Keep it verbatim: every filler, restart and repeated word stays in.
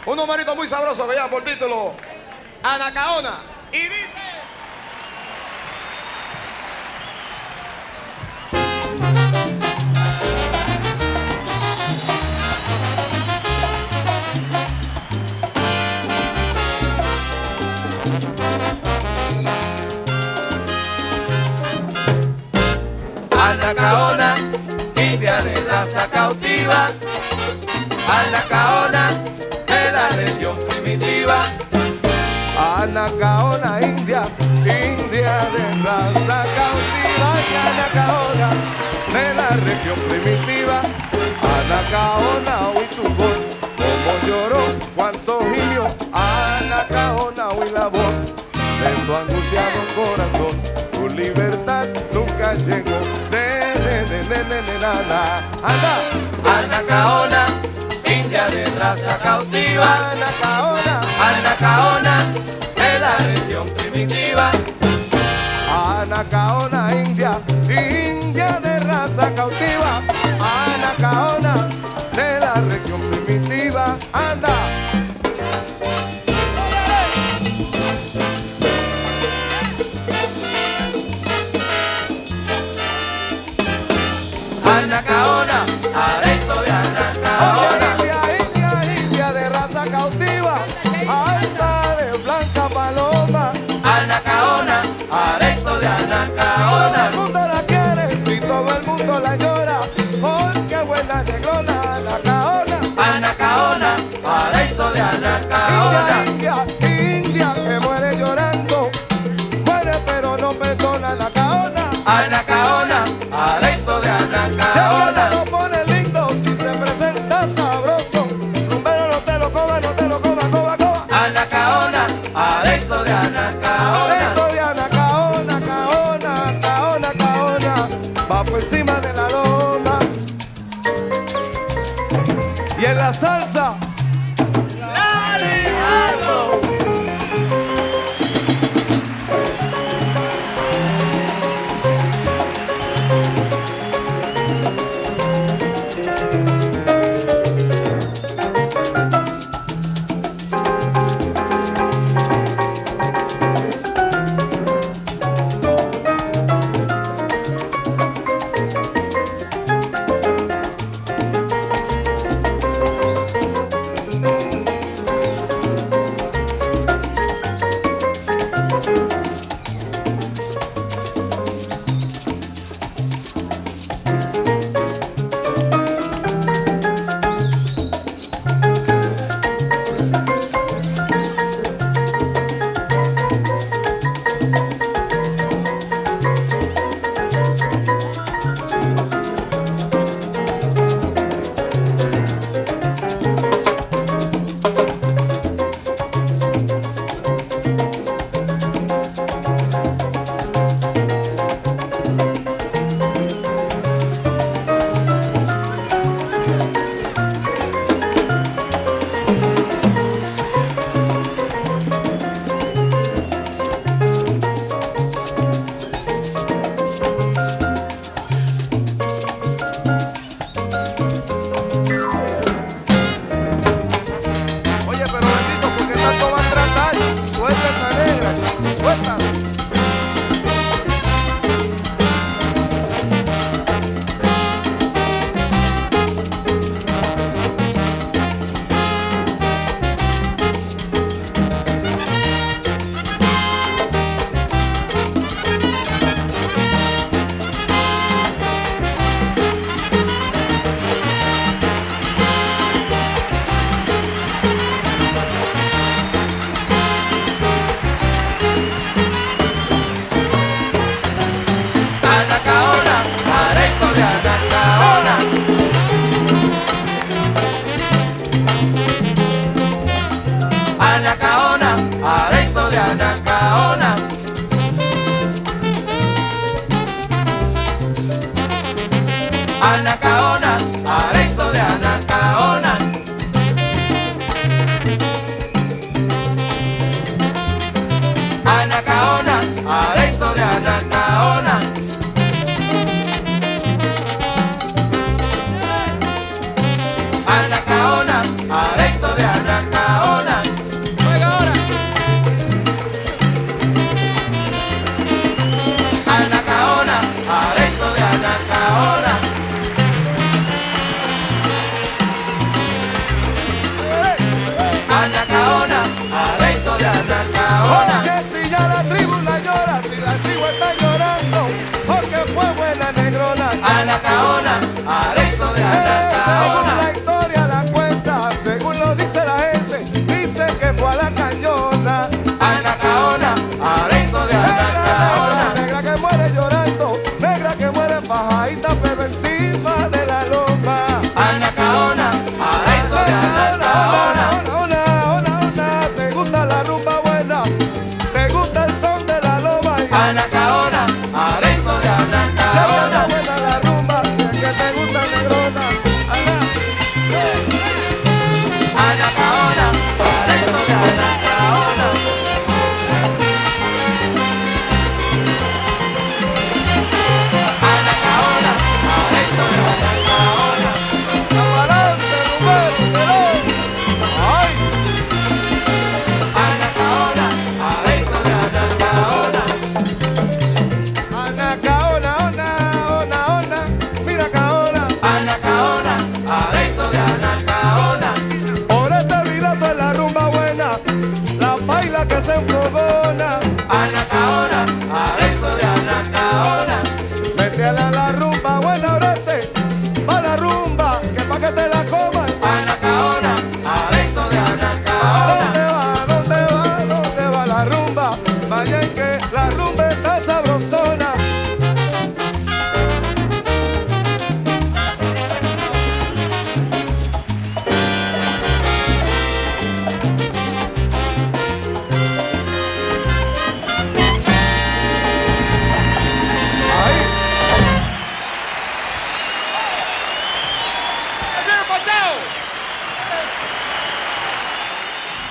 Un numerito muy sabroso que lleva por título Anacaona. Y dice... Anacaona, india de raza cautiva, Anacaona de la región primitiva. Anacaona, india, india de raza cautiva, Anacaona de la región primitiva. Anacaona, oí tu voz, como lloró, cuánto gimió. Anacaona, oí la voz de tu angustiado corazón. Tu libertad nunca llegó. Anda, Anacaona, india de raza cautiva, Anacaona, Anacaona de la región primitiva. Anacaona, india, india de raza cautiva, Anacaona de la región primitiva. Anda.